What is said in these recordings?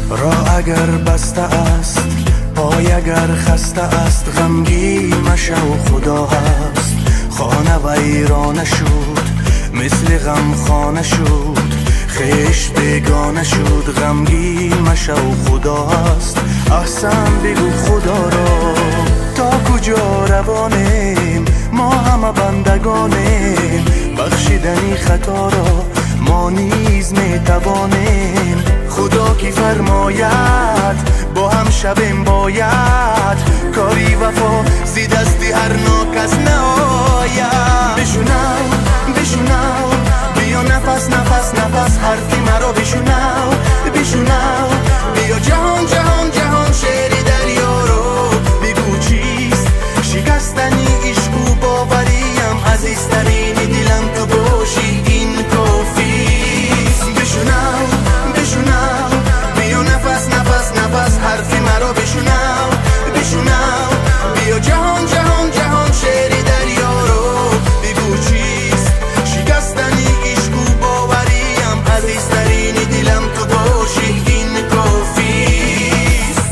راه اگر بسته است، پای اگر خسته است، غمگین مشو خدا هست. خانه ویرانه شد، مثل غم خانه شد، خیش بیگانه شد، غمگین مشو خدا هست. احسن بگو خدا را تا کجا روانیم، ما همه بندگانیم، بخشیدنی خطا را ما نیز میتوانیم. خدا کی فرماید با هم شبیم باید، کاری وفا زی دستی هر ناکس نآید. بشنو بشنو بیا نفس نفس نفس حرفی مرا بشنو بشنو، بیا جهان جهان جهان شعری دریا رو بگو چیست شکستنی عشق و باوریم، عزیزترین دلم تو باشی این کافیست. بشنو بشنو بیا نفس نفس نفس حرفی مرا بشنو بشنو، بیا جهان جهان جهان شعری دریا رو بگو چیست شکستنی عشق و باوریم، عزیزترین دلم تو باشی این کافیست.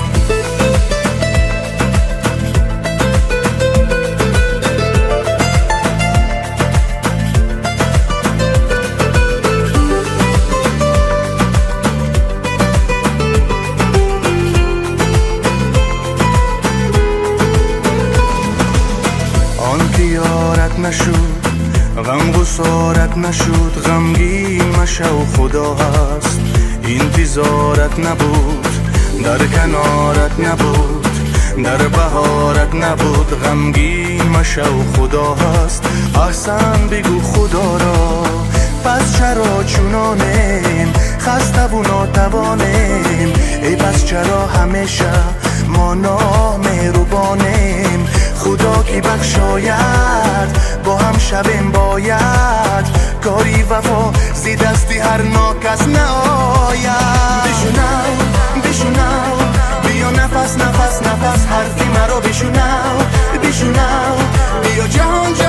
آن که یارت نشد غم گسارت نشد، غمگین مشو خدا هست. انتظارت نبود در کنارت نبود، در بهارت نبود، غمگین مشو خدا هست. احسن بگو خدا را پس چرا چونانیم، خسته و ناتوانیم، ای پس چرا همیشه ما نامهربانیم. خدا کی بخشاید با هم شبیم باید، کاری وفا زی دستی هر ناکس نآید. بشنو بشنو بیا نفس نفس نفس حرفی مرا بشنو بشنو، بیا جهان